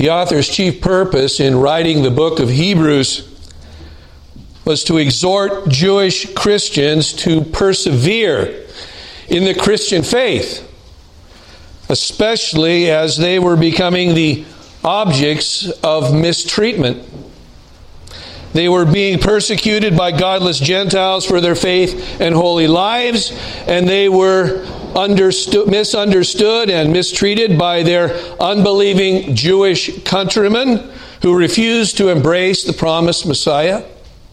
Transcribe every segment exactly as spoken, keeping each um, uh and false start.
The author's chief purpose in writing the book of Hebrews was to exhort Jewish Christians to persevere in the Christian faith, especially as they were becoming the objects of mistreatment. They were being persecuted by godless Gentiles for their faith and holy lives, and they were understood, misunderstood and mistreated by their unbelieving Jewish countrymen who refused to embrace the promised Messiah.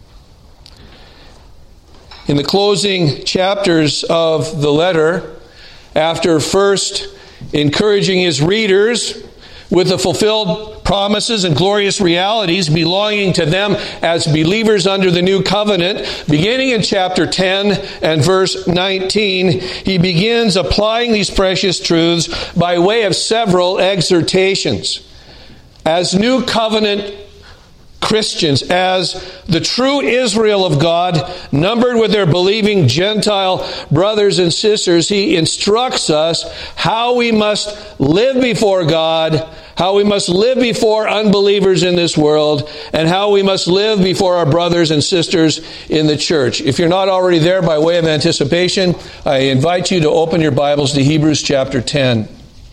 In the closing chapters of the letter, after first encouraging his readers with the fulfilled promises and glorious realities belonging to them as believers under the new covenant, beginning in chapter ten and verse nineteen, he begins applying these precious truths by way of several exhortations. As new covenant Christians, as the true Israel of God, numbered with their believing Gentile brothers and sisters, he instructs us how we must live before God, how we must live before unbelievers in this world, and how we must live before our brothers and sisters in the church. If you're not already there by way of anticipation, I invite you to open your Bibles to Hebrews chapter ten.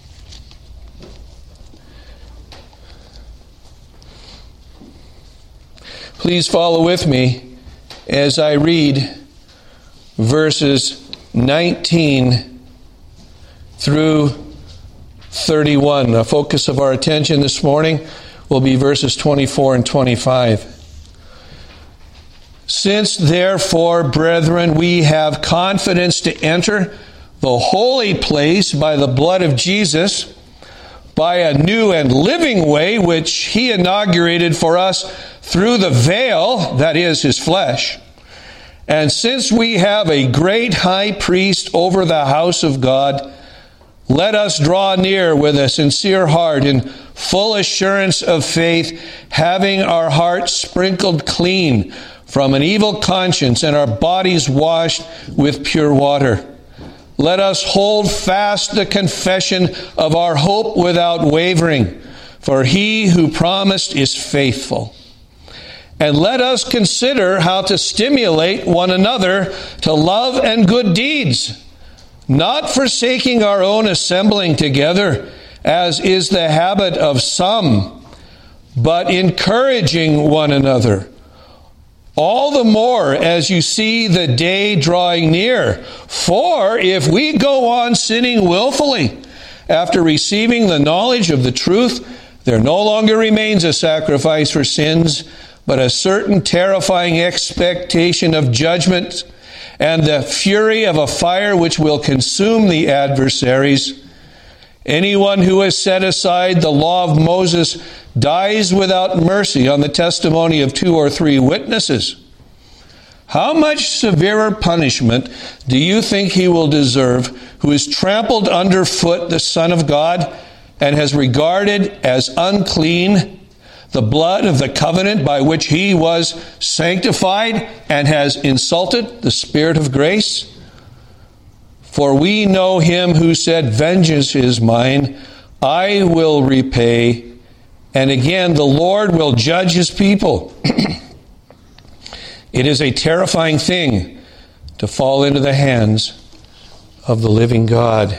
Please follow with me as I read verses nineteen through thirty-one. The focus of our attention this morning will be verses twenty-four and twenty-five. Since therefore, brethren, we have confidence to enter the holy place by the blood of Jesus, by a new and living way which he inaugurated for us through the veil, that is, his flesh. And since we have a great high priest over the house of God, let us draw near with a sincere heart in full assurance of faith, having our hearts sprinkled clean from an evil conscience and our bodies washed with pure water. Let us hold fast the confession of our hope without wavering, for he who promised is faithful. And let us consider how to stimulate one another to love and good deeds, not forsaking our own assembling together, as is the habit of some, but encouraging one another, all the more as you see the day drawing near. For if we go on sinning willfully after receiving the knowledge of the truth, there no longer remains a sacrifice for sins, but a certain terrifying expectation of judgment and the fury of a fire which will consume the adversaries. Anyone who has set aside the law of Moses dies without mercy on the testimony of two or three witnesses. How much severer punishment do you think he will deserve who has trampled underfoot the Son of God and has regarded as unclean the blood of the covenant by which he was sanctified and has insulted the Spirit of grace? For we know him who said, vengeance is mine, I will repay. And again, the Lord will judge his people. It is a terrifying thing to fall into the hands of the living God.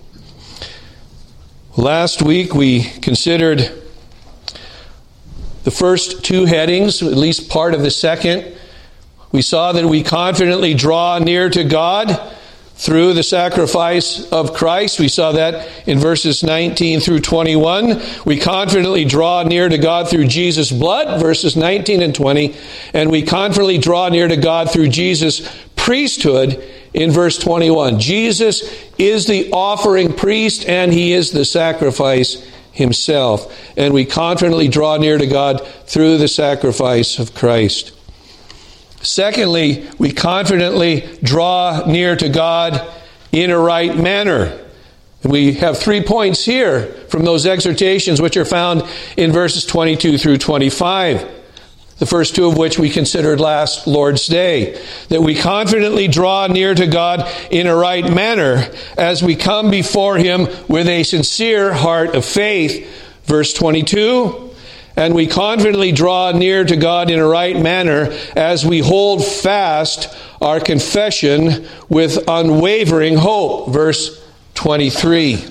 Last week we considered the first two headings, at least part of the second. We saw that we confidently draw near to God through the sacrifice of Christ. We saw that in verses nineteen through twenty-one. We confidently draw near to God through Jesus' blood, verses nineteen and twenty. And we confidently draw near to God through Jesus' priesthood in verse twenty-one. Jesus is the offering priest and he is the sacrifice himself. And we confidently draw near to God through the sacrifice of Christ. Secondly, we confidently draw near to God in a right manner. We have three points here from those exhortations which are found in verses twenty-two through twenty-five. The first two of which we considered last Lord's Day. That we confidently draw near to God in a right manner as we come before him with a sincere heart of faith, Verse twenty-two, and we confidently draw near to God in a right manner as we hold fast our confession with unwavering hope. Verse twenty-three.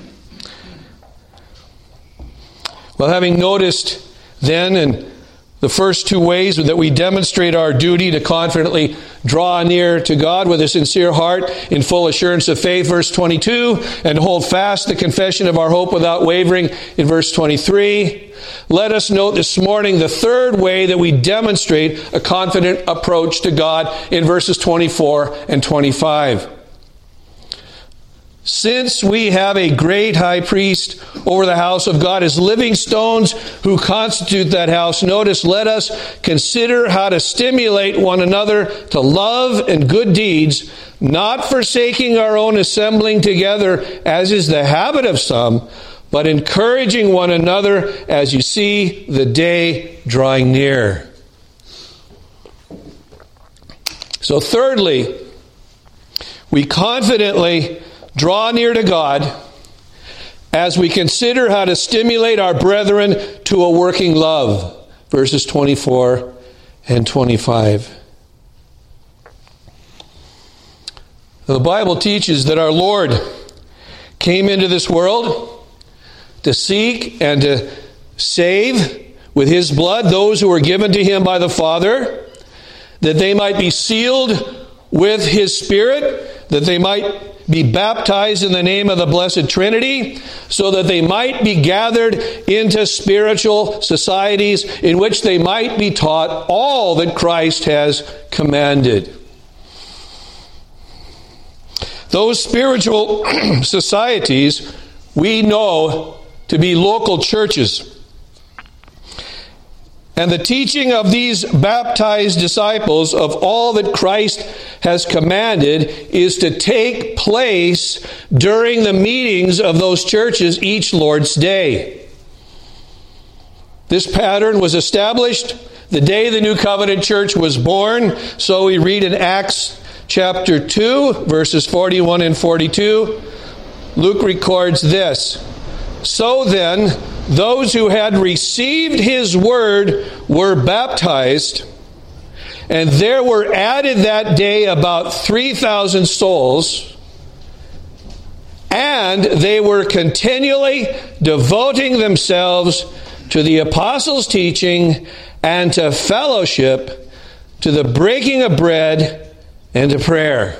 Well, having noticed then in the first two ways that we demonstrate our duty to confidently draw near to God with a sincere heart in full assurance of faith, verse twenty-two, and hold fast the confession of our hope without wavering in verse twenty-three. Let us note this morning the third way that we demonstrate a confident approach to God in verses twenty-four and twenty-five. Since we have a great high priest over the house of God as living stones who constitute that house, notice, let us consider how to stimulate one another to love and good deeds, not forsaking our own assembling together, as is the habit of some, but encouraging one another as you see the day drawing near. So thirdly, we confidently draw near to God as we consider how to stimulate our brethren to a working love. Verses twenty-four and twenty-five. The Bible teaches that our Lord came into this world to seek and to save with His blood those who were given to Him by the Father, that they might be sealed with His Spirit, that they might be baptized in the name of the Blessed Trinity, so that they might be gathered into spiritual societies in which they might be taught all that Christ has commanded. Those spiritual societies we know to be local churches. And the teaching of these baptized disciples of all that Christ has commanded is to take place during the meetings of those churches each Lord's Day. This pattern was established the day the New Covenant Church was born. So we read in Acts chapter two, verses forty-one and forty-two. Luke records this. So then, those who had received His word were baptized, and there were added that day about three thousand souls, and they were continually devoting themselves to the apostles' teaching and to fellowship, to the breaking of bread and to prayer.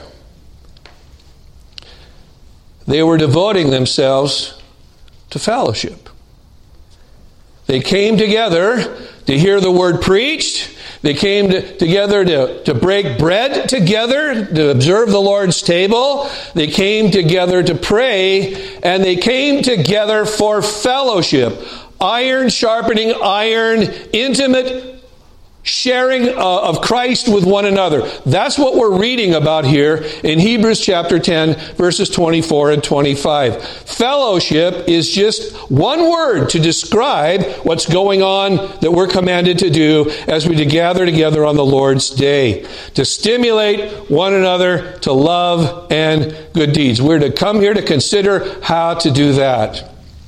They were devoting themselves to fellowship. They came together to hear the word preached. They came to, together to, to break bread together, to observe the Lord's table. They came together to pray, and they came together for fellowship. Iron sharpening iron, intimate sharing uh, of Christ with one another. That's what we're reading about here in Hebrews chapter ten, verses twenty-four and twenty-five. Fellowship is just one word to describe what's going on that we're commanded to do as we gather together on the Lord's Day. To stimulate one another to love and good deeds. We're to come here to consider how to do that.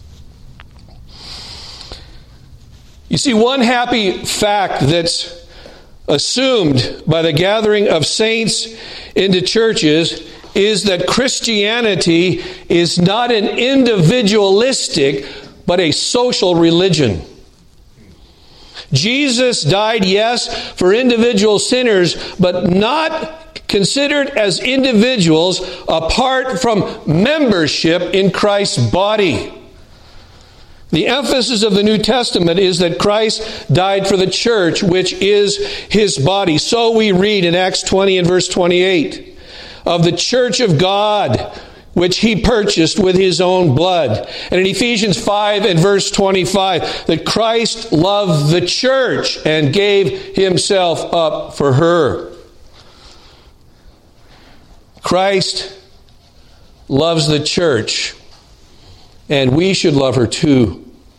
You see, one happy fact that's assumed by the gathering of saints into churches is that Christianity is not an individualistic, but a social religion. Jesus died, yes, for individual sinners, but not considered as individuals apart from membership in Christ's body. The emphasis of the New Testament is that Christ died for the church, which is His body. So we read in Acts twenty and verse twenty-eight, of the church of God, which He purchased with His own blood. And in Ephesians five and verse twenty-five, that Christ loved the church and gave Himself up for her. Christ loves the church, and we should love her too.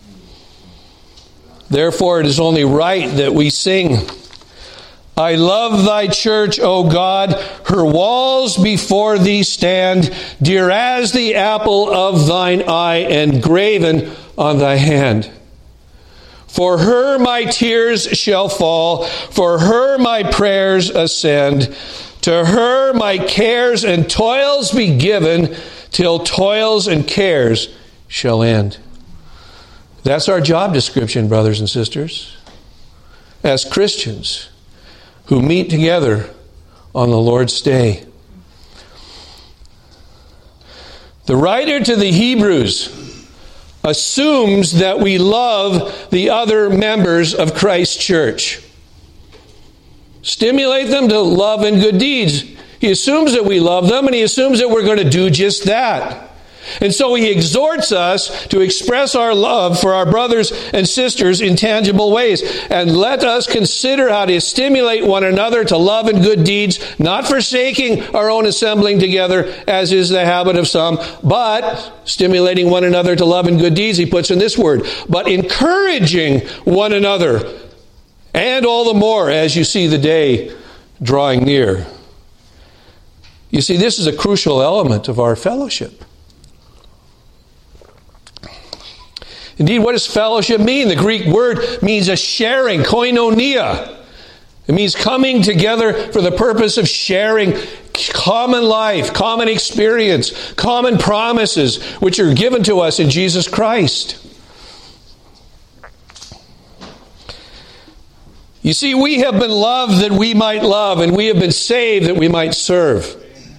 Therefore, it is only right that we sing, I love thy church, O God. Her walls before thee stand, dear as the apple of thine eye, and graven on thy hand. For her my tears shall fall, for her my prayers ascend. To her my cares and toils be given, till toils and cares shall end. That's our job description, brothers and sisters, as Christians who meet together on the Lord's day. The writer to the Hebrews assumes that we love the other members of Christ's church. Stimulate them to love and good deeds. He assumes that we love them, and he assumes that we're going to do just that. And so he exhorts us to express our love for our brothers and sisters in tangible ways. And let us consider how to stimulate one another to love and good deeds, not forsaking our own assembling together, as is the habit of some, but stimulating one another to love and good deeds, he puts in this word, but encouraging one another, and all the more as you see the day drawing near. You see, this is a crucial element of our fellowship. Indeed, what does fellowship mean? The Greek word means a sharing, koinonia. It means coming together for the purpose of sharing common life, common experience, common promises, which are given to us in Jesus Christ. You see, we have been loved that we might love, and we have been saved that we might serve.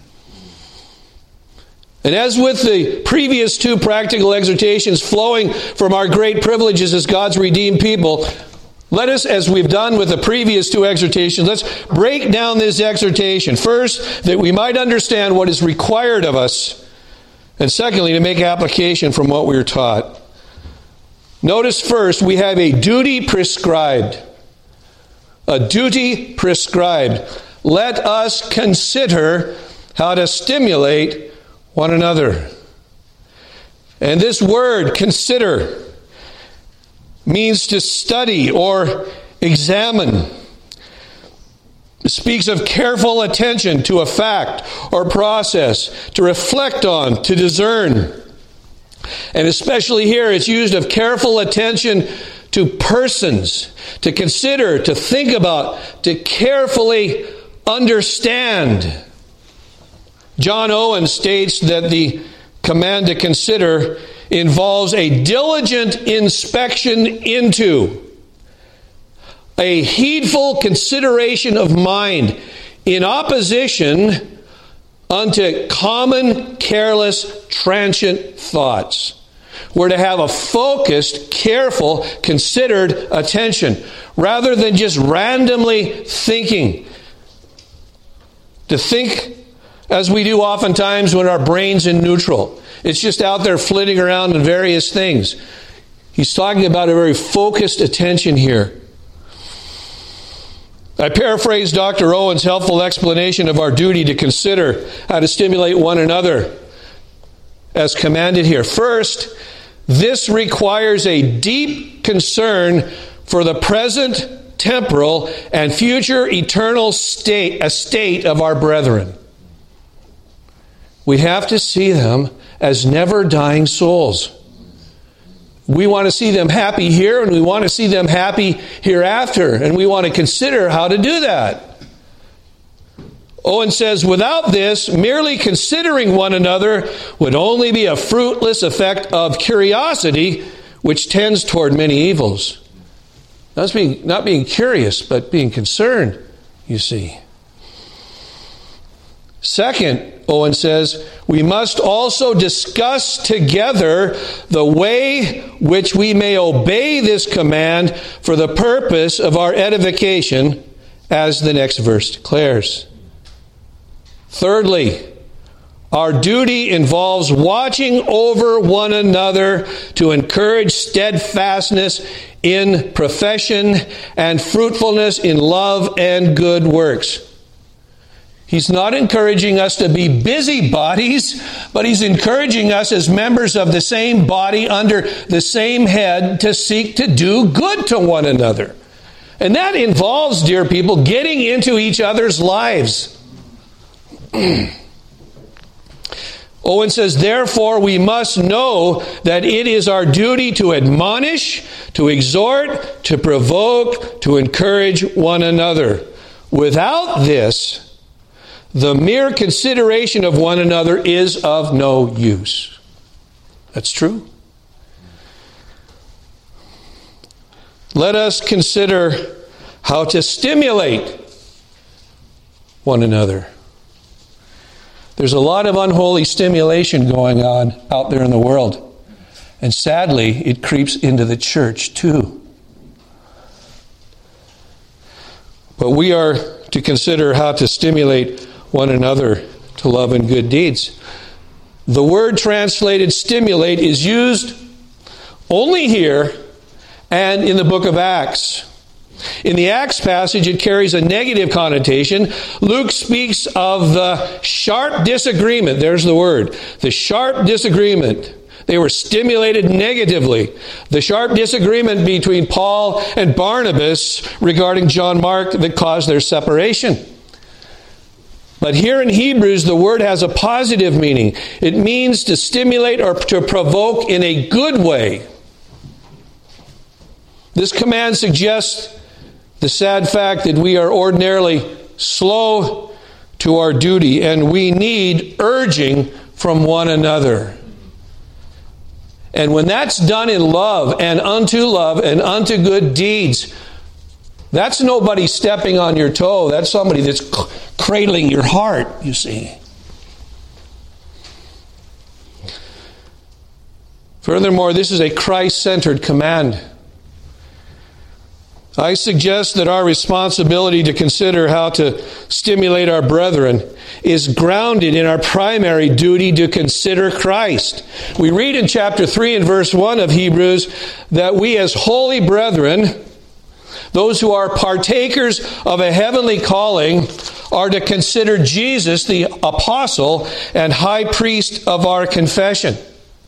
And as with the previous two practical exhortations flowing from our great privileges as God's redeemed people, let us, as we've done with the previous two exhortations, let's break down this exhortation. First, that we might understand what is required of us. And secondly, to make application from what we are taught. Notice first, we have a duty prescribed. A duty prescribed. Let us consider how to stimulate one another. And this word, consider, means to study or examine. It speaks of careful attention to a fact or process, to reflect on, to discern. And especially here, it's used of careful attention to persons, to consider, to think about, to carefully understand. John Owen states that the command to consider involves a diligent inspection into, a heedful consideration of mind in opposition unto common, careless, transient thoughts. We're to have a focused, careful, considered attention rather than just randomly thinking. To think as we do oftentimes when our brain's in neutral. It's just out there flitting around in various things. He's talking about a very focused attention here. I paraphrase Doctor Owen's helpful explanation of our duty to consider how to stimulate one another as commanded here. First, this requires a deep concern for the present, temporal, and future eternal state, a state of our brethren. We have to see them as never-dying souls. We want to see them happy here, and we want to see them happy hereafter, and we want to consider how to do that. Owen says, without this, merely considering one another would only be a fruitless effect of curiosity, which tends toward many evils. That's being, not being curious, but being concerned, you see. Second, Owen says, we must also discuss together the way which we may obey this command for the purpose of our edification, as the next verse declares. Thirdly, our duty involves watching over one another to encourage steadfastness in profession and fruitfulness in love and good works. He's not encouraging us to be busybodies, but he's encouraging us as members of the same body under the same head to seek to do good to one another. And that involves, dear people, getting into each other's lives. Owen says, therefore we must know that it is our duty to admonish, to exhort, to provoke, to encourage one another. Without this, the mere consideration of one another is of no use. That's true. Let us consider how to stimulate one another. There's a lot of unholy stimulation going on out there in the world. And sadly, it creeps into the church too. But we are to consider how to stimulate one another to love and good deeds. The word translated stimulate is used only here and in the book of Acts. In the Acts passage, it carries a negative connotation. Luke speaks of the sharp disagreement. There's the word. The sharp disagreement. They were stimulated negatively. The sharp disagreement between Paul and Barnabas regarding John Mark that caused their separation. But here in Hebrews, the word has a positive meaning. It means to stimulate or to provoke in a good way. This command suggests the sad fact that we are ordinarily slow to our duty and we need urging from one another. And when that's done in love and unto love and unto good deeds, that's nobody stepping on your toe. That's somebody that's cradling your heart, you see. Furthermore, this is a Christ-centered command. I suggest that our responsibility to consider how to stimulate our brethren is grounded in our primary duty to consider Christ. We read in chapter three and verse one of Hebrews that we as holy brethren, those who are partakers of a heavenly calling, are to consider Jesus the apostle and high priest of our confession.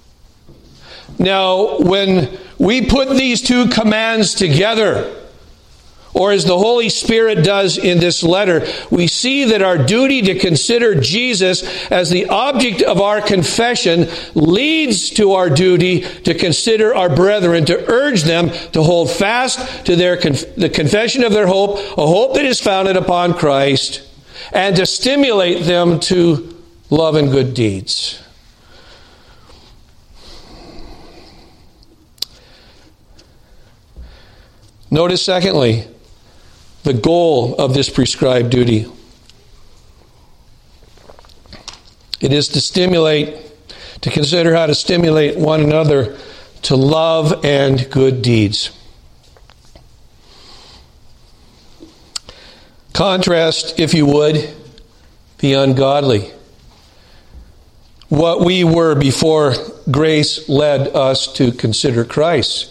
Now, when we put these two commands together, or as the Holy Spirit does in this letter, we see that our duty to consider Jesus as the object of our confession leads to our duty to consider our brethren, to urge them to hold fast to their conf- the confession of their hope, a hope that is founded upon Christ, and to stimulate them to love and good deeds. Notice, secondly, the goal of this prescribed duty. It is to stimulate, to consider how to stimulate one another to love and good deeds. Contrast, if you would, the ungodly. What we were before grace led us to consider Christ.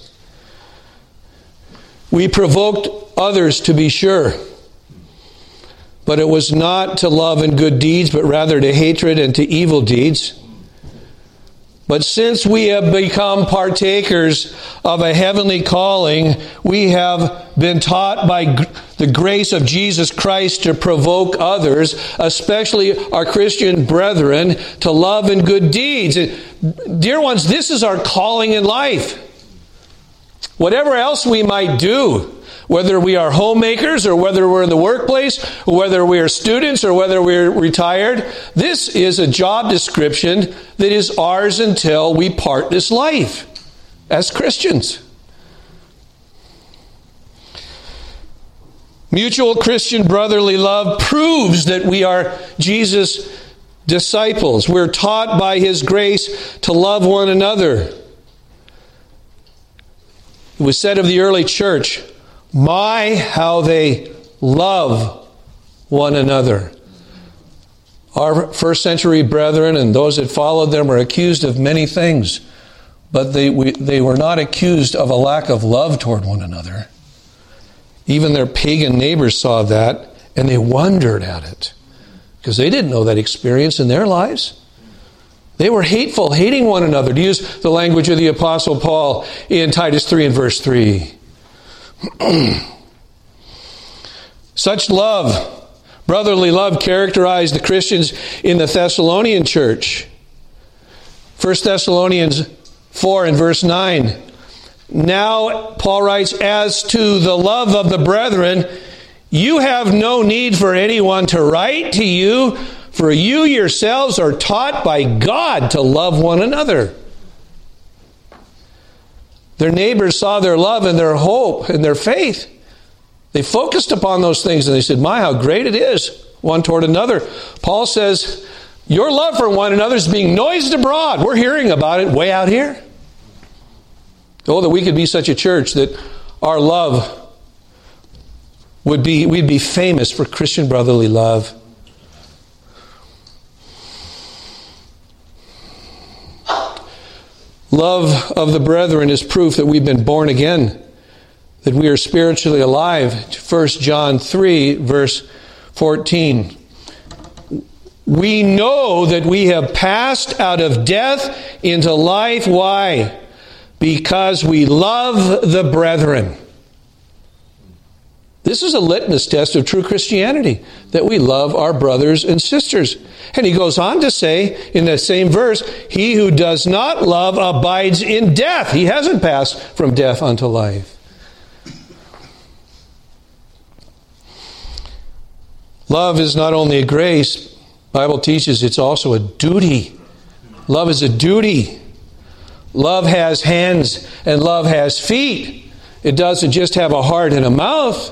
We provoked others, to be sure, but it was not to love and good deeds, but rather to hatred and to evil deeds. But since we have become partakers of a heavenly calling, we have been taught by the grace of Jesus Christ to provoke others, especially our Christian brethren, to love and good deeds. Dear ones, this is our calling in life. Whatever else we might do, whether we are homemakers or whether we're in the workplace, or whether we are students or whether we're retired, this is a job description that is ours until we part this life as Christians. Mutual Christian brotherly love proves that we are Jesus' disciples. We're taught by His grace to love one another. It was said of the early church, my, how they love one another. Our first century brethren and those that followed them were accused of many things, but they we, they were not accused of a lack of love toward one another. Even their pagan neighbors saw that, and they wondered at it, because they didn't know that experience in their lives. They were hateful, hating one another, to use the language of the Apostle Paul in Titus three and verse three. Such love, brotherly love, characterized the Christians in the Thessalonian church. First Thessalonians four and verse nine. Now, Paul writes, as to the love of the brethren, you have no need for anyone to write to you, for you yourselves are taught by God to love one another. Their neighbors saw their love and their hope and their faith. They focused upon those things and they said, my, how great it is, one toward another. Paul says, your love for one another is being noised abroad. We're hearing about it way out here. Oh, that we could be such a church that our love would be, we'd be famous for Christian brotherly love. Love of the brethren is proof that we've been born again, that we are spiritually alive. First John three, verse fourteen. We know that we have passed out of death into life. Why? Because we love the brethren. This is a litmus test of true Christianity, that we love our brothers and sisters. And he goes on to say in that same verse, he who does not love abides in death. He hasn't passed from death unto life. Love is not only a grace, the Bible teaches it's also a duty. Love is a duty. Love has hands and love has feet. It doesn't just have a heart and a mouth.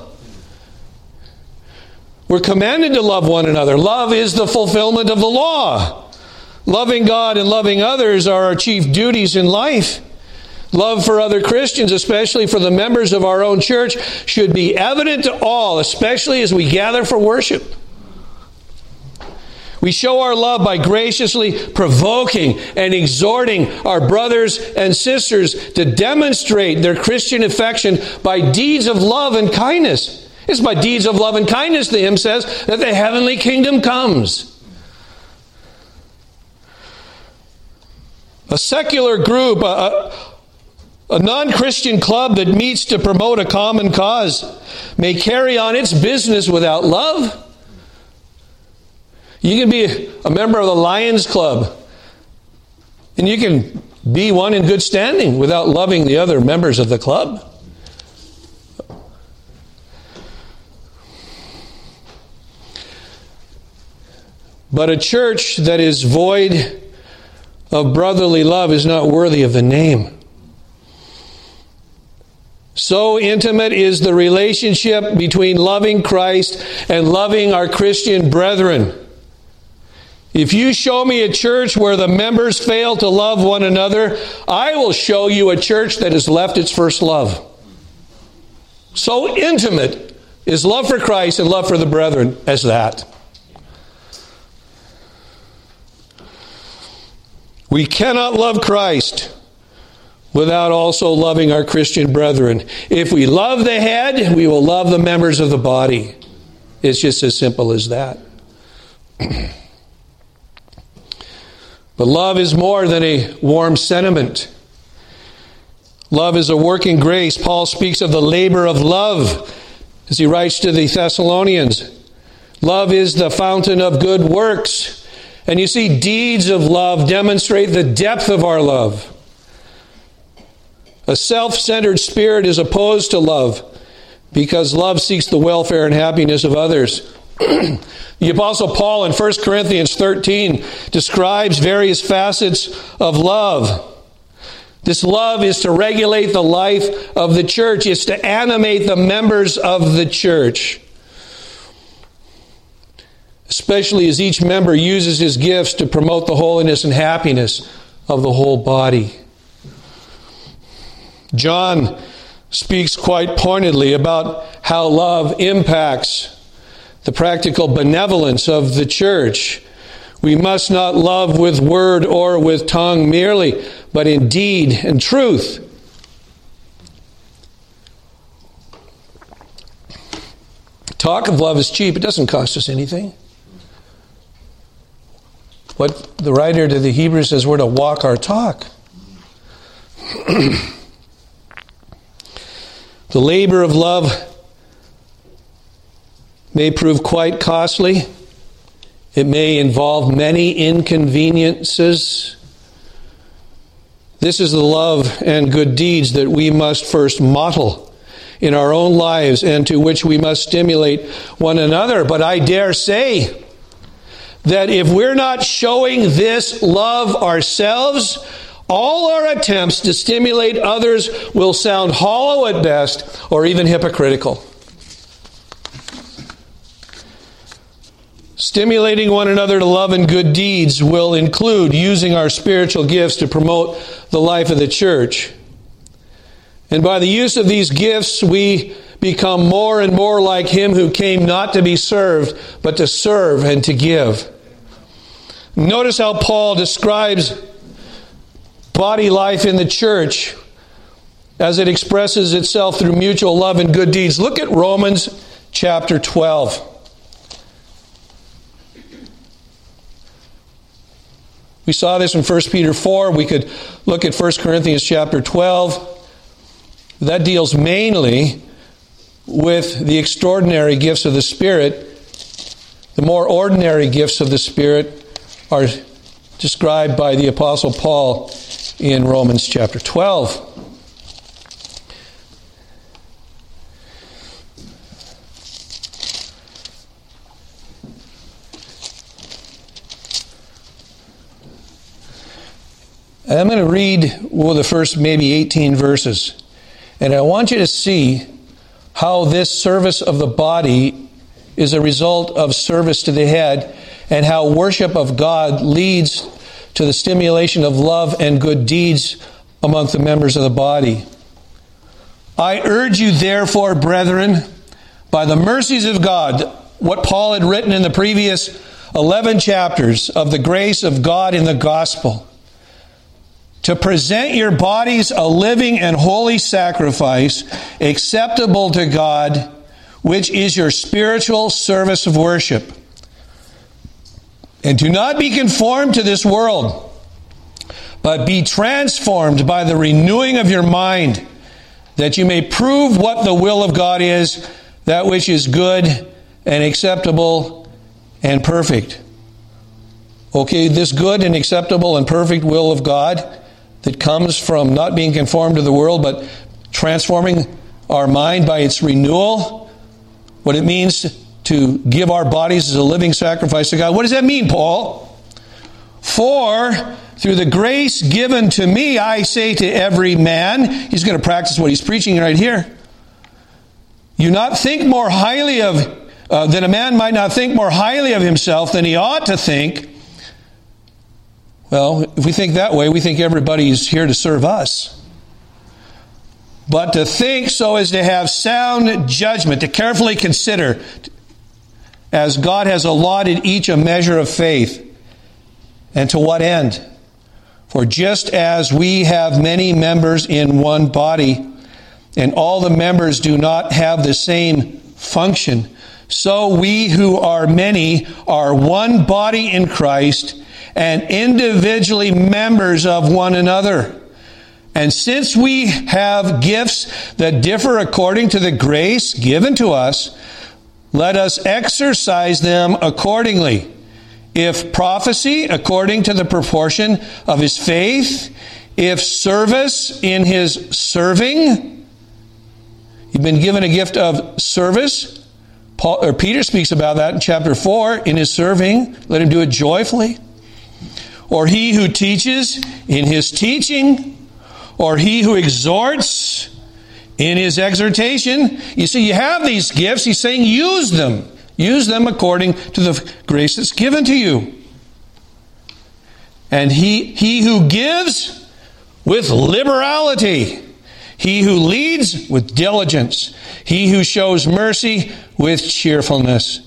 We're commanded to love one another. Love is the fulfillment of the law. Loving God and loving others are our chief duties in life. Love for other Christians, especially for the members of our own church, should be evident to all, especially as we gather for worship. We show our love by graciously provoking and exhorting our brothers and sisters to demonstrate their Christian affection by deeds of love and kindness. It's by deeds of love and kindness, the hymn says, that the heavenly kingdom comes. A secular group, a, a non-Christian club that meets to promote a common cause, may carry on its business without love. You can be a member of the Lions Club, and you can be one in good standing without loving the other members of the club. But a church that is void of brotherly love is not worthy of the name. So intimate is the relationship between loving Christ and loving our Christian brethren. If you show me a church where the members fail to love one another, I will show you a church that has left its first love. So intimate is love for Christ and love for the brethren as that. We cannot love Christ without also loving our Christian brethren. If we love the head, we will love the members of the body. It's just as simple as that. But love is more than a warm sentiment. Love is a working grace. Paul speaks of the labor of love as he writes to the Thessalonians. Love is the fountain of good works. And you see, deeds of love demonstrate the depth of our love. A self-centered spirit is opposed to love because love seeks the welfare and happiness of others. The Apostle Paul in First Corinthians thirteen describes various facets of love. This love is to regulate the life of the church. It's to animate the members of the church. Especially as each member uses his gifts to promote the holiness and happiness of the whole body. John speaks quite pointedly about how love impacts the practical benevolence of the church. We must not love with word or with tongue merely, but in deed and truth. Talk of love is cheap. It doesn't cost us anything. What the writer to the Hebrews says, we're to walk our talk. The labor of love may prove quite costly. It may involve many inconveniences. This is the love and good deeds that we must first model in our own lives and to which we must stimulate one another. But I dare say that if we're not showing this love ourselves, all our attempts to stimulate others will sound hollow at best or even hypocritical. Stimulating one another to love and good deeds will include using our spiritual gifts to promote the life of the church. And by the use of these gifts, we become more and more like Him who came not to be served, but to serve and to give. Notice how Paul describes body life in the church as it expresses itself through mutual love and good deeds. Look at Romans chapter twelve. We saw this in First Peter four. We could look at First Corinthians chapter twelve. That deals mainly with the extraordinary gifts of the Spirit. The more ordinary gifts of the Spirit are described by the Apostle Paul in Romans chapter twelve. I'm going to read well, the first maybe eighteen verses. And I want you to see how this service of the body is a result of service to the head, and how worship of God leads to the stimulation of love and good deeds among the members of the body. I urge you, therefore, brethren, by the mercies of God, what Paul had written in the previous eleven chapters of the grace of God in the gospel, to present your bodies a living and holy sacrifice, acceptable to God, which is your spiritual service of worship. And do not be conformed to this world, but be transformed by the renewing of your mind, that you may prove what the will of God is, that which is good and acceptable and perfect. Okay, this good and acceptable and perfect will of God that comes from not being conformed to the world, but transforming our mind by its renewal. What it means to give our bodies as a living sacrifice to God. What does that mean, Paul? For through the grace given to me, I say to every man, he's going to practice what he's preaching right here. You not think more highly of, uh, that a man might not think more highly of himself than he ought to think. Well, if we think that way, we think everybody's here to serve us. But to think so as to have sound judgment, to carefully consider, as God has allotted each a measure of faith. And to what end? For just as we have many members in one body, and all the members do not have the same function, so we who are many are one body in Christ, and individually members of one another. And since we have gifts that differ according to the grace given to us, let us exercise them accordingly. If prophecy, according to the proportion of his faith. If service, in his serving. You've been given a gift of service. Paul, or Peter speaks about that in chapter four. In his serving, let him do it joyfully. Or he who teaches, in his teaching. Or he who exhorts, in his exhortation. You see, you have these gifts. He's saying use them. Use them according to the grace that's given to you. And he, he who gives with liberality. He who leads with diligence. He who shows mercy with cheerfulness.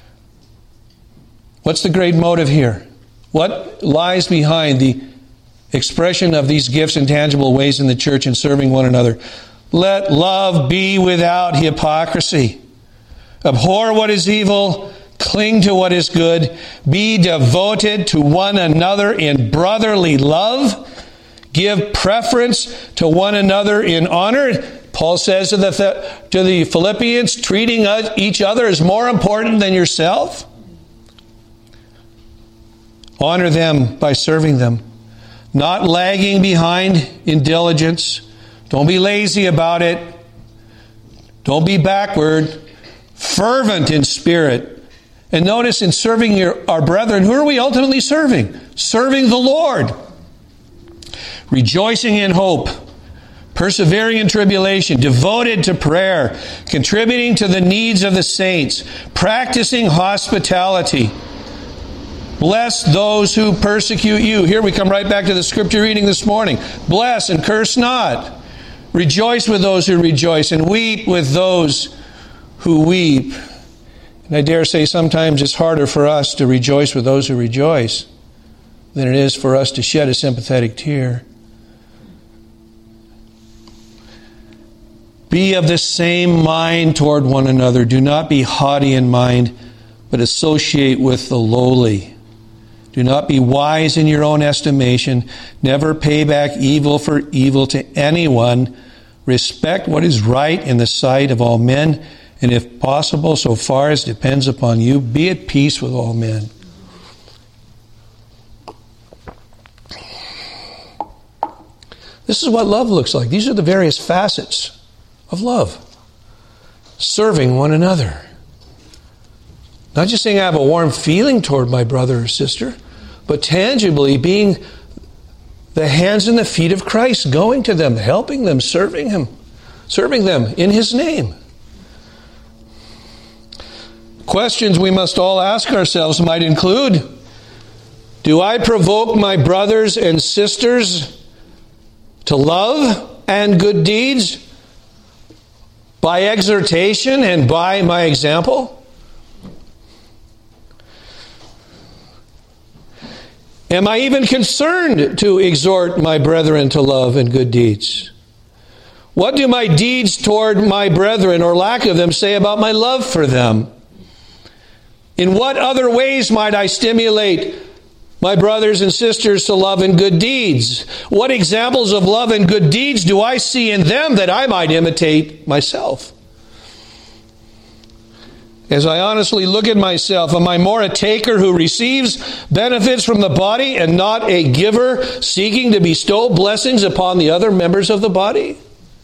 What's the great motive here? What lies behind the expression of these gifts in tangible ways in the church and serving one another? Let love be without hypocrisy. Abhor what is evil, cling to what is good, be devoted to one another in brotherly love, give preference to one another in honor. Paul says to the, to the Philippians, treating each other is more important than yourself. Honor them by serving them. not lagging behind in diligence. Don't be lazy about it. Don't be backward. Fervent in spirit. And notice in serving your, our brethren, who are we ultimately serving? Serving the Lord. Rejoicing in hope. Persevering in tribulation. Devoted to prayer. Contributing to the needs of the saints. Practicing hospitality. Bless those who persecute you. Here we come right back to the scripture reading this morning. Bless and curse not. Rejoice with those who rejoice, and weep with those who weep. And I dare say sometimes it's harder for us to rejoice with those who rejoice than it is for us to shed a sympathetic tear. Be of the same mind toward one another. Do not be haughty in mind, but associate with the lowly. Do not be wise in your own estimation. Never pay back evil for evil to anyone. Respect what is right in the sight of all men. And if possible, so far as depends upon you, be at peace with all men. This is what love looks like. These are the various facets of love. Serving one another. Not just saying I have a warm feeling toward my brother or sister, but tangibly being the hands and the feet of Christ, going to them, helping them, serving Him, serving them in His name. Questions we must all ask ourselves might include, do I provoke my brothers and sisters to love and good deeds by exhortation and by my example? Am I even concerned to exhort my brethren to love and good deeds? What do my deeds toward my brethren, or lack of them, say about my love for them? In what other ways might I stimulate my brothers and sisters to love and good deeds? What examples of love and good deeds do I see in them that I might imitate myself? As I honestly look at myself, am I more a taker who receives benefits from the body and not a giver seeking to bestow blessings upon the other members of the body?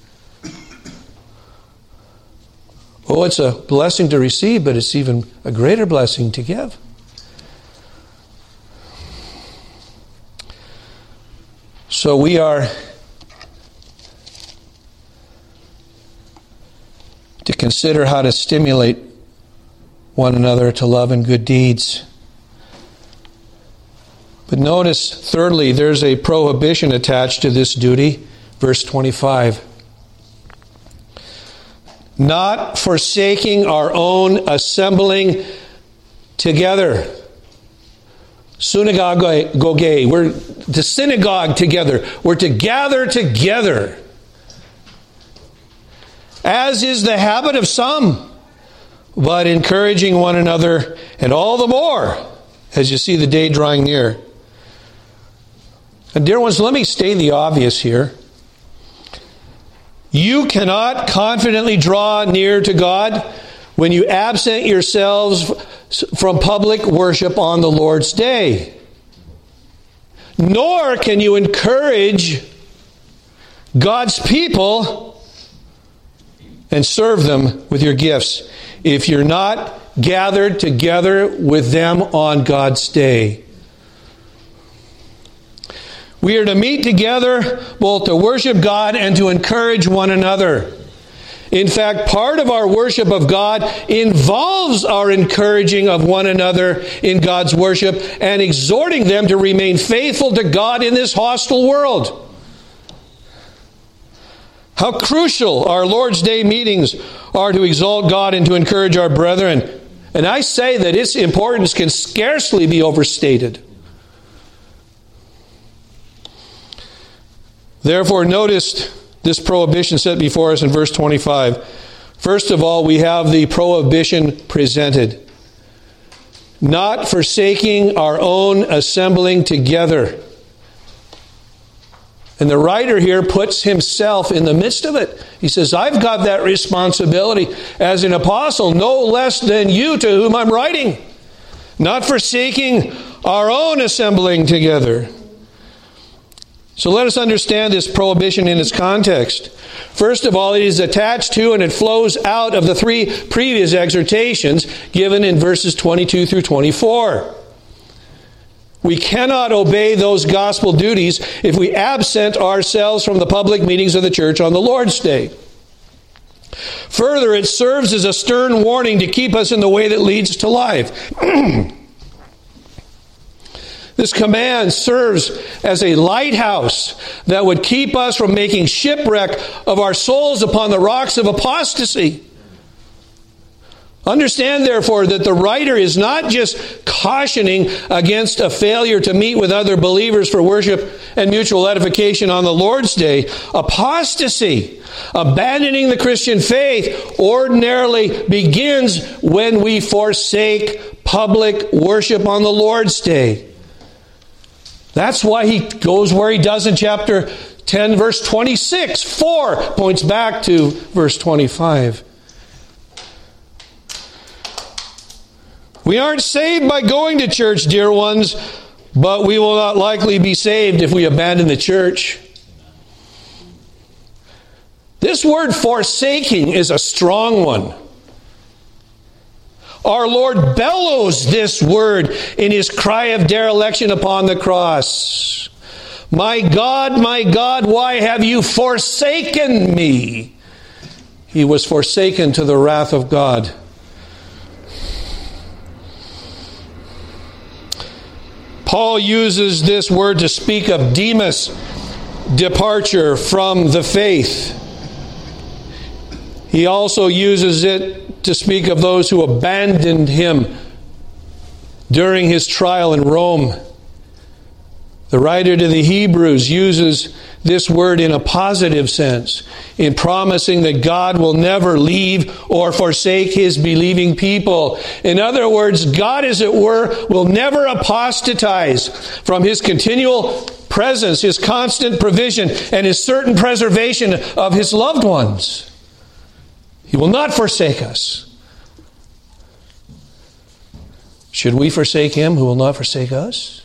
Oh, it's a blessing to receive, but it's even a greater blessing to give. So we are to consider how to stimulate one another to love and good deeds. But notice, thirdly, there's a prohibition attached to this duty. Verse twenty-five. Not forsaking our own assembling together. Synagoge. We're to synagogue together. We're to gather together. As is the habit of some, but encouraging one another, and all the more as you see the day drawing near. And dear ones, let me state the obvious here. You cannot confidently draw near to God when you absent yourselves from public worship on the Lord's day. Nor can you encourage God's people and serve them with your gifts if you're not gathered together with them on God's day. We are to meet together both to worship God and to encourage one another. In fact, part of our worship of God involves our encouraging of one another in God's worship and exhorting them to remain faithful to God in this hostile world. How crucial our Lord's Day meetings are to exalt God and to encourage our brethren. And I say that its importance can scarcely be overstated. Therefore, notice this prohibition set before us in verse twenty-five. First of all, we have the prohibition presented. Not forsaking our own assembling together. And the writer here puts himself in the midst of it. He says, I've got that responsibility as an apostle, no less than you to whom I'm writing. Not forsaking our own assembling together. So let us understand this prohibition in its context. First of all, it is attached to and it flows out of the three previous exhortations given in verses twenty-two through twenty-four. We cannot obey those gospel duties if we absent ourselves from the public meetings of the church on the Lord's Day. Further, it serves as a stern warning to keep us in the way that leads to life. This command serves as a lighthouse that would keep us from making shipwreck of our souls upon the rocks of apostasy. Understand, therefore, that the writer is not just cautioning against a failure to meet with other believers for worship and mutual edification on the Lord's Day. Apostasy, abandoning the Christian faith, ordinarily begins when we forsake public worship on the Lord's Day. That's why he goes where he does in chapter ten, verse twenty-six. four points back to verse twenty-five. We aren't saved by going to church, dear ones, but we will not likely be saved if we abandon the church. This word forsaking is a strong one. Our Lord bellows this word in his cry of dereliction upon the cross. My God, my God, why have you forsaken me? He was forsaken to the wrath of God. Paul uses this word to speak of Demas' departure from the faith. He also uses it to speak of those who abandoned him during his trial in Rome. The writer to the Hebrews uses this word in a positive sense, in promising that God will never leave or forsake his believing people. In other words, God, as it were, will never apostatize from his continual presence, his constant provision, and his certain preservation of his loved ones. He will not forsake us. Should we forsake him who will not forsake us?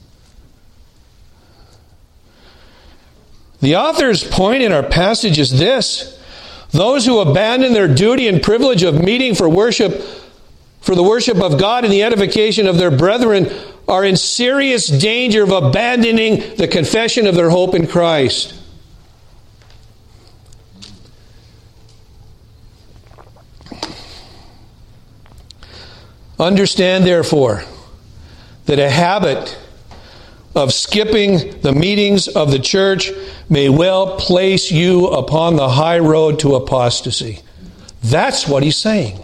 The author's point in our passage is this: those who abandon their duty and privilege of meeting for worship, for the worship of God and the edification of their brethren, are in serious danger of abandoning the confession of their hope in Christ. Understand, therefore, that a habit of skipping the meetings of the church may well place you upon the high road to apostasy. That's what he's saying.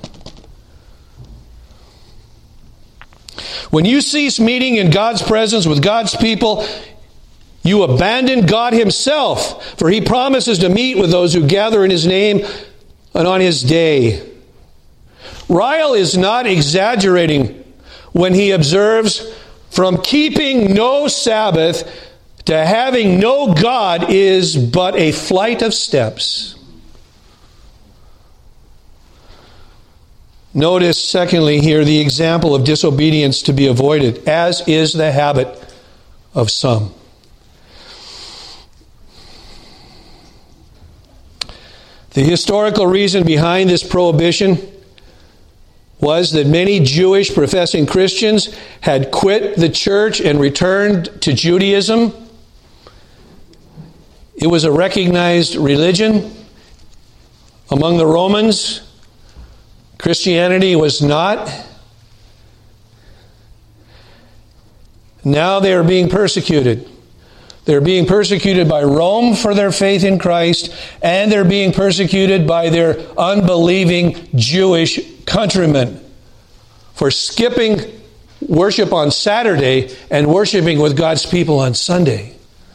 When you cease meeting in God's presence with God's people, you abandon God himself, for he promises to meet with those who gather in his name and on his day. Ryle is not exaggerating when he observes, from keeping no Sabbath to having no God is but a flight of steps. Notice, secondly, here the example of disobedience to be avoided, as is the habit of some. The historical reason behind this prohibition was that many Jewish professing Christians had quit the church and returned to Judaism. It was a recognized religion among the Romans. Christianity was not. Now they are being persecuted. They're being persecuted by Rome for their faith in Christ, and they're being persecuted by their unbelieving Jewish countrymen for skipping worship on Saturday and worshiping with God's people on Sunday.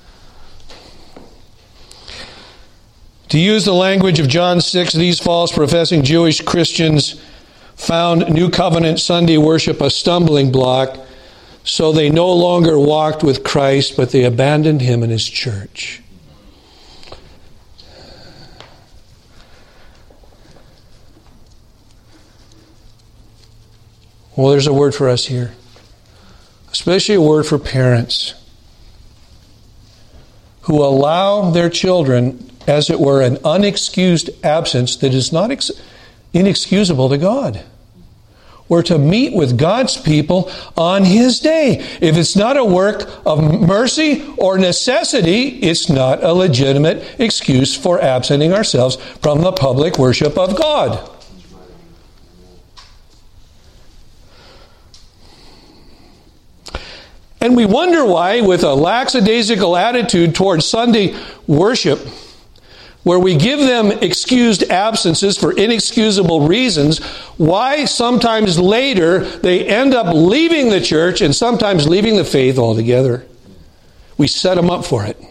To use the language of John six, these false professing Jewish Christians found New Covenant Sunday worship a stumbling block, so they no longer walked with Christ, but they abandoned him and his church. Well, there's a word for us here, especially a word for parents who allow their children, as it were, an unexcused absence that is not ex- inexcusable to God. We're to meet with God's people on His day. If it's not a work of mercy or necessity, it's not a legitimate excuse for absenting ourselves from the public worship of God. And we wonder why, with a lackadaisical attitude towards Sunday worship, where we give them excused absences for inexcusable reasons, why sometimes later they end up leaving the church and sometimes leaving the faith altogether. We set them up for it.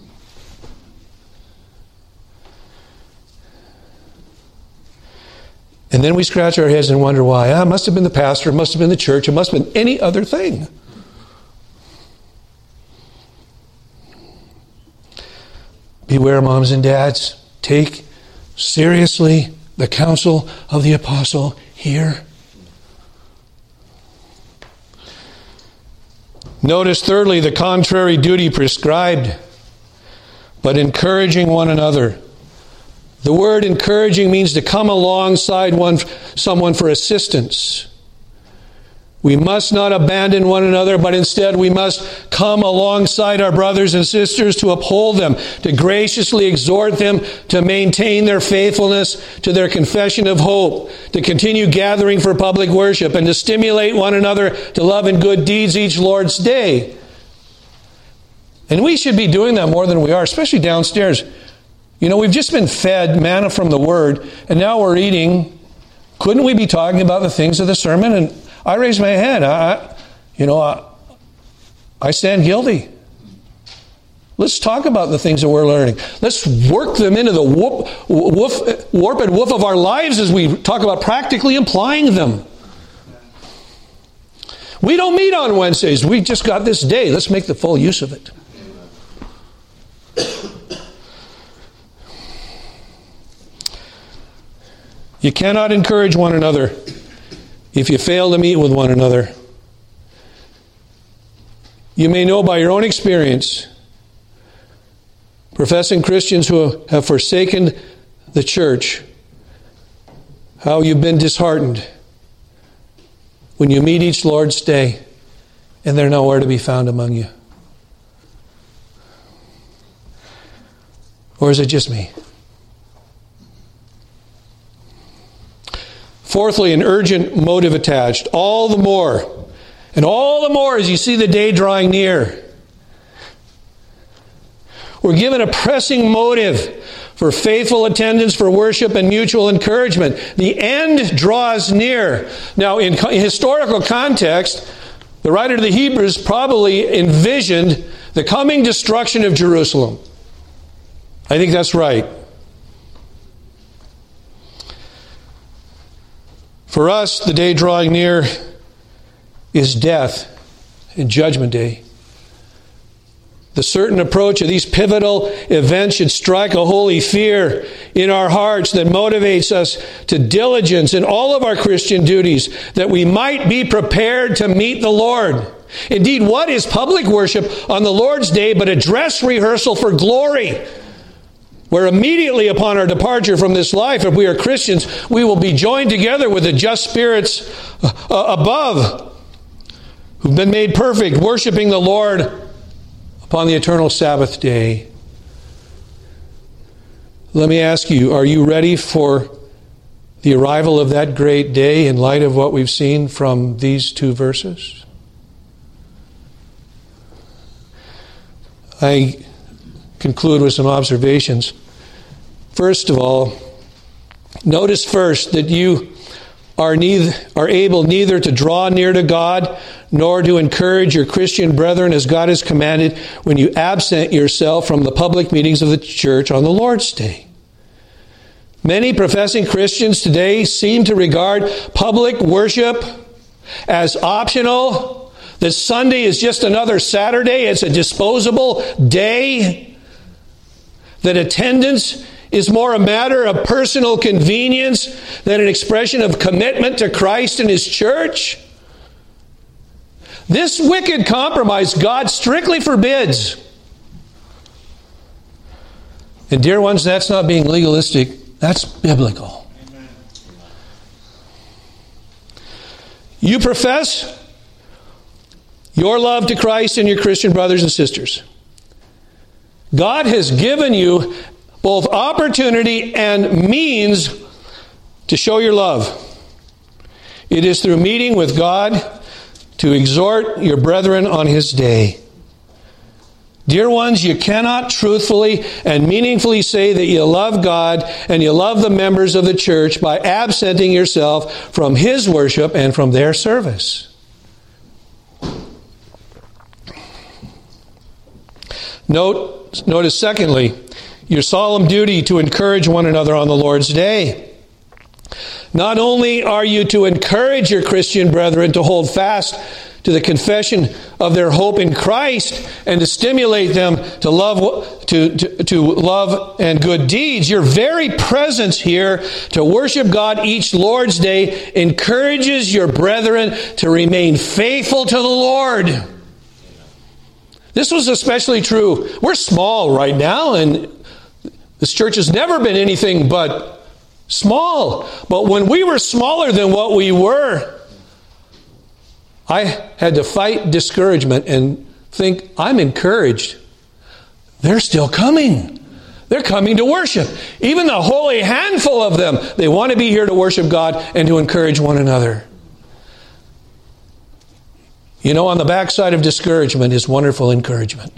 And then we scratch our heads and wonder why. Ah, it must have been the pastor, it must have been the church, it must have been any other thing. Beware, moms and dads. Take seriously the counsel of the apostle here. Notice, thirdly, the contrary duty prescribed, but encouraging one another. The word encouraging means to come alongside one, someone for assistance. We must not abandon one another, but instead we must come alongside our brothers and sisters to uphold them, to graciously exhort them to maintain their faithfulness to their confession of hope, to continue gathering for public worship, and to stimulate one another to love and good deeds each Lord's day. And we should be doing that more than we are, especially downstairs. You know, we've just been fed manna from the Word, and now we're eating. Couldn't we be talking about the things of the sermon? And I raise my hand. I, you know, I, I stand guilty. Let's talk about the things that we're learning. Let's work them into the whoop, woof, warp and woof of our lives as we talk about practically applying them. We don't meet on Wednesdays. We just got this day. Let's make the full use of it. You cannot encourage one another if you fail to meet with one another. You may know by your own experience, professing Christians who have forsaken the church, how you've been disheartened when you meet each Lord's Day and they're nowhere to be found among you. Or is it just me? Fourthly, an urgent motive attached. All the more. And all the more as you see the day drawing near. We're given a pressing motive for faithful attendance, for worship and mutual encouragement. The end draws near. Now, in historical context, the writer of the Hebrews probably envisioned the coming destruction of Jerusalem. I think that's right. For us, the day drawing near is death and Judgment Day. The certain approach of these pivotal events should strike a holy fear in our hearts that motivates us to diligence in all of our Christian duties, that we might be prepared to meet the Lord. Indeed, what is public worship on the Lord's Day but a dress rehearsal for glory? Where immediately upon our departure from this life, if we are Christians, we will be joined together with the just spirits above, who've been made perfect, worshiping the Lord upon the eternal Sabbath day. Let me ask you, are you ready for the arrival of that great day in light of what we've seen from these two verses? I conclude with some observations. First of all, notice first that you are neither are able neither to draw near to God nor to encourage your Christian brethren as God has commanded when you absent yourself from the public meetings of the church on the Lord's Day. Many professing Christians today seem to regard public worship as optional, that Sunday is just another Saturday, it's a disposable day, that attendance is more a matter of personal convenience than an expression of commitment to Christ and His church. This wicked compromise God strictly forbids. And dear ones, that's not being legalistic. That's biblical. Amen. You profess your love to Christ and your Christian brothers and sisters. God has given you both opportunity and means to show your love. It is through meeting with God to exhort your brethren on His day. Dear ones, you cannot truthfully and meaningfully say that you love God and you love the members of the church by absenting yourself from His worship and from their service. Note, notice secondly, your solemn duty to encourage one another on the Lord's day. Not only are you to encourage your Christian brethren to hold fast to the confession of their hope in Christ and to stimulate them to love to, to, to love and good deeds, your very presence here to worship God each Lord's Day encourages your brethren to remain faithful to the Lord. This was especially true. We're small right now, and this church has never been anything but small. But when we were smaller than what we were, I had to fight discouragement and think, I'm encouraged. They're still coming. They're coming to worship. Even the holy handful of them, they want to be here to worship God and to encourage one another. You know, on the backside of discouragement is wonderful encouragement.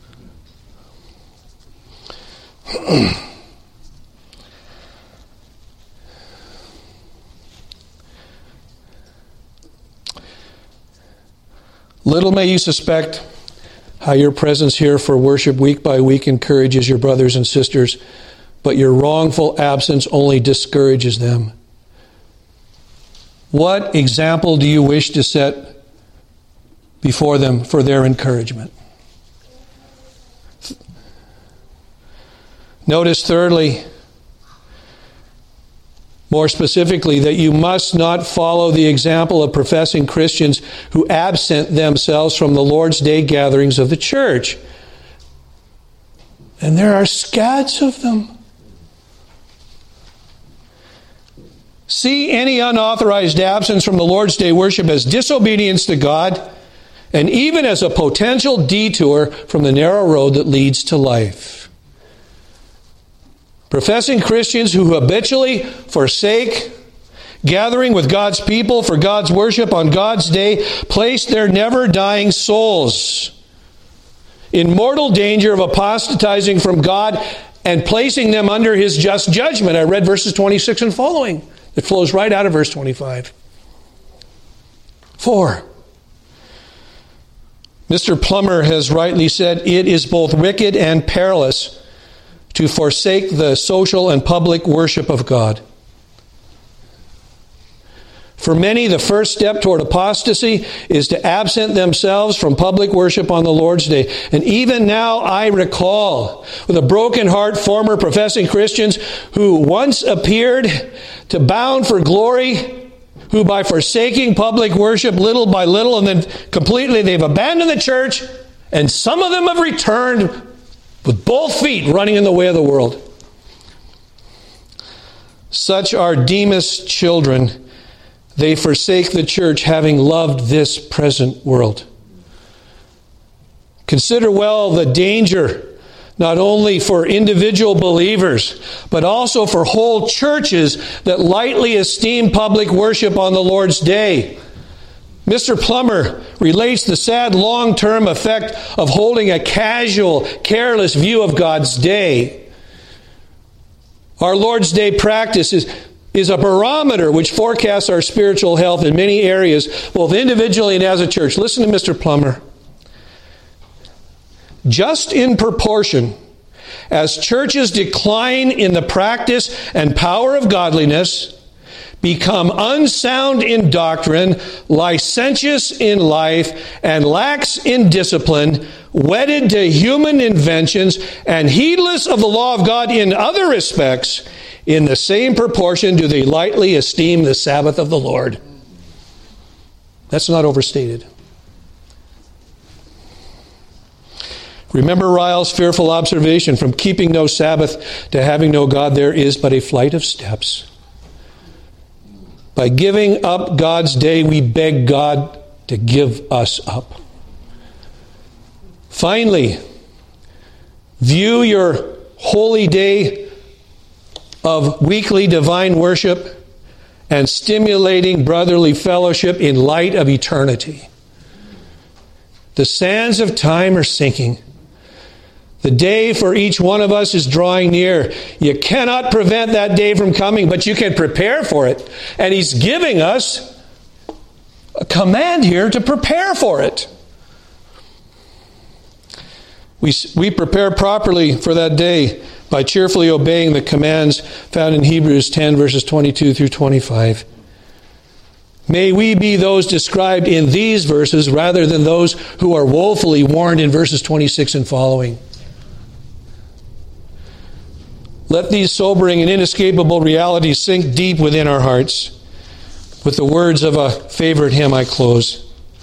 Little may you suspect how your presence here for worship week by week encourages your brothers and sisters, but your wrongful absence only discourages them. What example do you wish to set before them for their encouragement? Notice thirdly, more specifically, that you must not follow the example of professing Christians who absent themselves from the Lord's Day gatherings of the church. And there are scads of them. See any unauthorized absence from the Lord's Day worship as disobedience to God, and even as a potential detour from the narrow road that leads to life. Professing Christians who habitually forsake gathering with God's people for God's worship on God's day place their never-dying souls in mortal danger of apostatizing from God and placing them under His just judgment. I read verses twenty-six and following. It flows right out of verse twenty-five. Four. Mister Plummer has rightly said, it is both wicked and perilous to forsake the social and public worship of God. For many, the first step toward apostasy is to absent themselves from public worship on the Lord's Day. And even now I recall with a broken heart former professing Christians who once appeared to bound for glory, who by forsaking public worship little by little and then completely they've abandoned the church, and some of them have returned with both feet running in the way of the world. Such are Demas' children. They forsake the church having loved this present world. Consider well the danger not only for individual believers, but also for whole churches that lightly esteem public worship on the Lord's day. Mister Plummer relates the sad long-term effect of holding a casual, careless view of God's day. Our Lord's Day practice is, is a barometer which forecasts our spiritual health in many areas, both individually and as a church. Listen to Mister Plummer. Just in proportion as churches decline in the practice and power of godliness, become unsound in doctrine, licentious in life, and lax in discipline, wedded to human inventions, and heedless of the law of God in other respects, in the same proportion do they lightly esteem the Sabbath of the Lord. That's not overstated. Remember Ryle's fearful observation, from keeping no Sabbath to having no God, there is but a flight of steps. By giving up God's day, we beg God to give us up. Finally, view your holy day of weekly divine worship and stimulating brotherly fellowship in light of eternity. The sands of time are sinking. The day for each one of us is drawing near. You cannot prevent that day from coming, but you can prepare for it. And He's giving us a command here to prepare for it. We, we prepare properly for that day by cheerfully obeying the commands found in Hebrews ten, verses twenty-two through twenty-five. May we be those described in these verses rather than those who are woefully warned in verses twenty-six and following. Let these sobering and inescapable realities sink deep within our hearts. With the words of a favorite hymn, I close.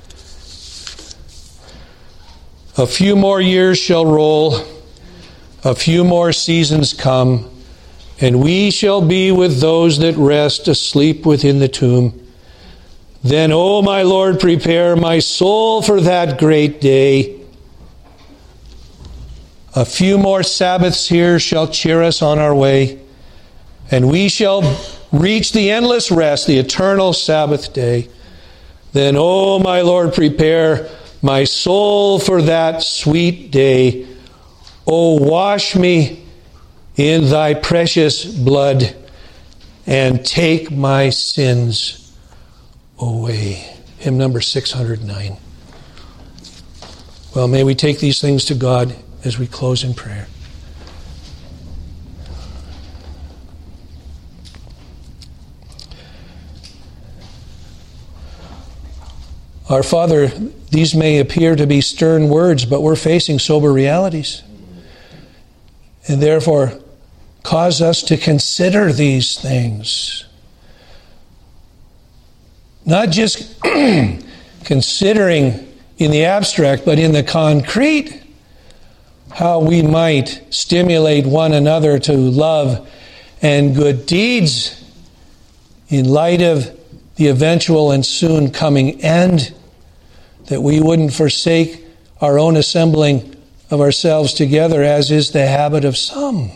A few more years shall roll, a few more seasons come, and we shall be with those that rest asleep within the tomb. Then, O my Lord, prepare my soul for that great day. A few more Sabbaths here shall cheer us on our way, and we shall reach the endless rest, the eternal Sabbath day. Then, O my Lord, prepare my soul for that sweet day. O wash me in thy precious blood, and take my sins away. Hymn number six hundred nine. Well, may we take these things to God as we close in prayer. Our Father, these may appear to be stern words, but we're facing sober realities. And therefore, cause us to consider these things. Not just considering in the abstract, but in the concrete, how we might stimulate one another to love and good deeds in light of the eventual and soon coming end, that we wouldn't forsake our own assembling of ourselves together, as is the habit of some,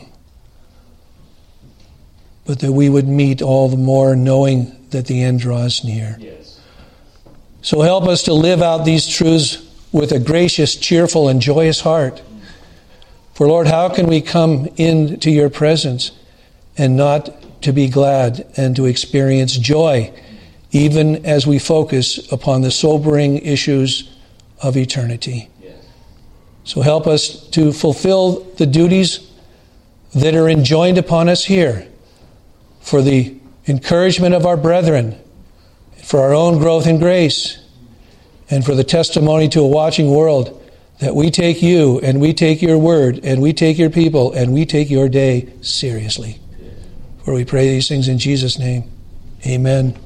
but that we would meet all the more knowing that the end draws near. Yes. So help us to live out these truths with a gracious, cheerful, and joyous heart. For Lord, how can we come into your presence and not to be glad and to experience joy, even as we focus upon the sobering issues of eternity? Yes. So help us to fulfill the duties that are enjoined upon us here for the encouragement of our brethren, for our own growth in grace, and for the testimony to a watching world that we take you, and we take your word, and we take your people, and we take your day seriously. For we pray these things in Jesus' name. Amen.